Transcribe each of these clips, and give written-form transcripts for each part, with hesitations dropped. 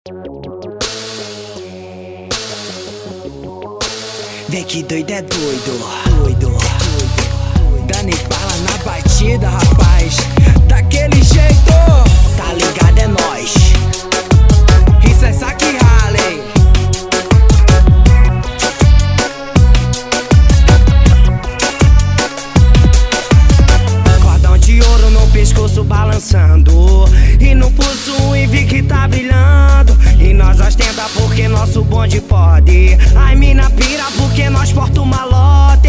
Vem que doido é doido, doido. Dando bala na batida, rapaz. Daquele jeito, tá ligado, é nóis. Isso é saque Harley. Cordão de ouro no pescoço balançando, e no pulso um Invicta tá brilhando. E nós ostenta porque nosso bonde pode. Ai, mina pira porque nós porta uma lote.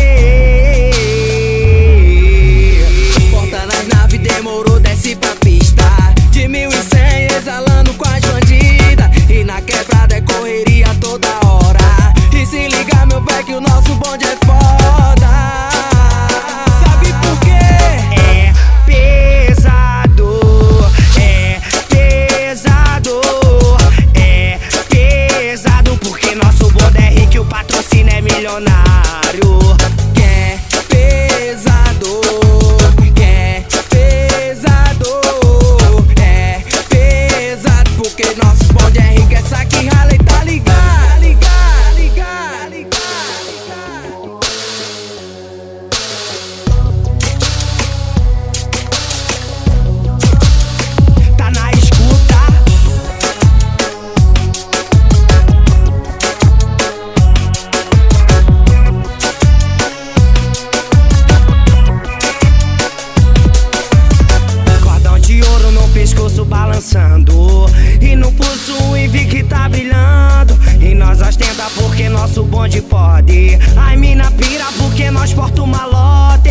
Porta nas naves, demorou, desce pra pista. De 1100 exalando com as bandidas. E na quebrada é correria toda hora. E se liga, meu velho, que o nosso bonde é foda. Sabe por quê? É pesado, é pesado. É pesado porque nosso bonde é rico e o patrocínio é milionário. Que é pesado, que é pesado. É pesado porque nosso bonde é rico. É saque Harley, tá ligado? Ligado, ligado, ligado. Tá na escuta. Cordão de ouro no pescoço balançando, e no pulso um Invicta tá brilhando. E nós ostenta porque nosso bonde pode. Ai, mina pira porque nós porta uma lote.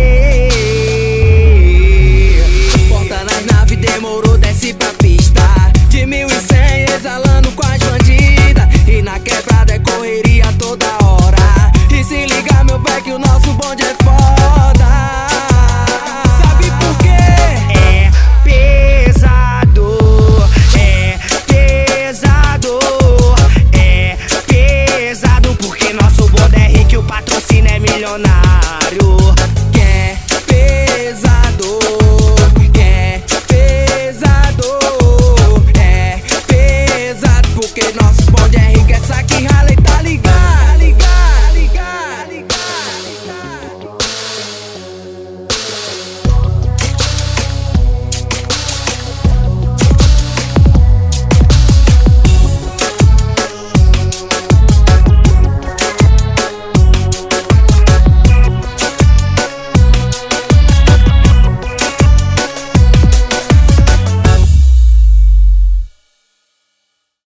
Porta nas naves, demorou, desce pra pista. De 1100 exalando com as bandidas. E na quebrada é correria toda hora. E se liga, meu velho, que o nosso bonde é foda. Sabe por quê? É pesado, é pesado. É pesado porque nosso bonde é rico e o patrocínio é milionário. Que é pesado, que é pesado. É pesado porque nosso bonde